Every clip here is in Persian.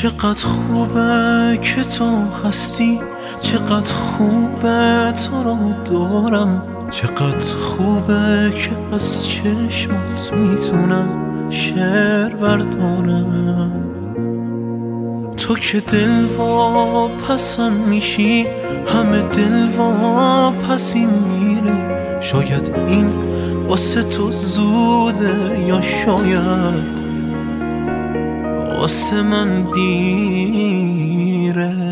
چقدر خوبه که تو هستی، چقدر خوبه تو رو دارم، چقدر خوبه که از چشمات میتونم شعر بردارم. تو که دل واپسم میشی، همه دل واپسی میره. شاید این واسه تو زوده یا شاید واسه من دیره.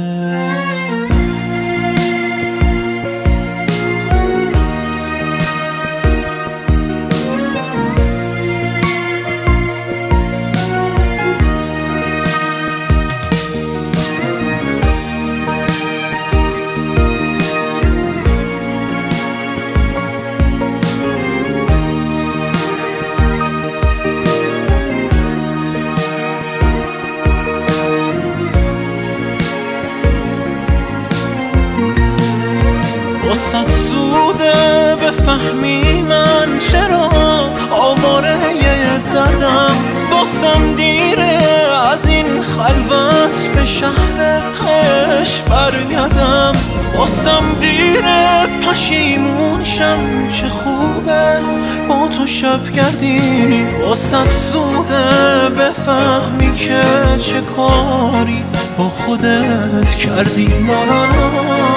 واسه زوده بفهمی من چرا آواره دردم، واسم دیره از این خلوت به شهر عشق برگردم، واسم دیره پشیمون شم چه خوبه با تو شب گردی. واسه زوده بفهمی که چه کاری با خودت کردی. لا لا لا.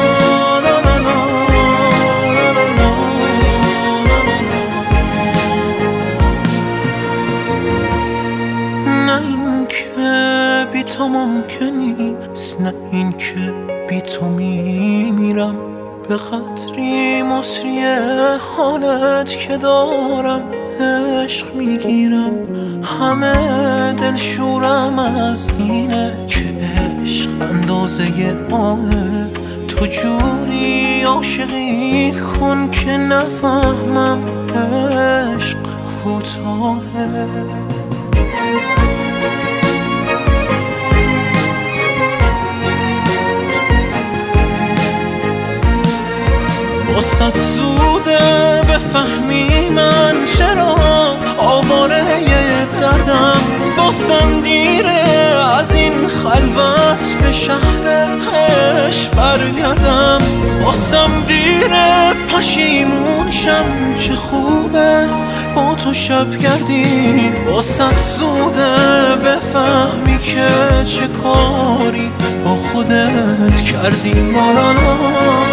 بی تو ممکن نیست، نه این که بی تو میمیرم. به قدری مصری حالت که دارم عشق میگیرم. همه دلشورم از اینه که عشق اندازه آهه. تو جوری عاشقی کن که نفهمم عشق کوتاهه. واسه زوده بفهمی من چرا آواره دردم، واسم دیره از این خلوت به شهر عشق برگردم، واسم دیره پشیمون شم چه خوبه با تو شب گردی. واسه زوده بفهمی که چه کاری با خودت کردی. لا لا لا.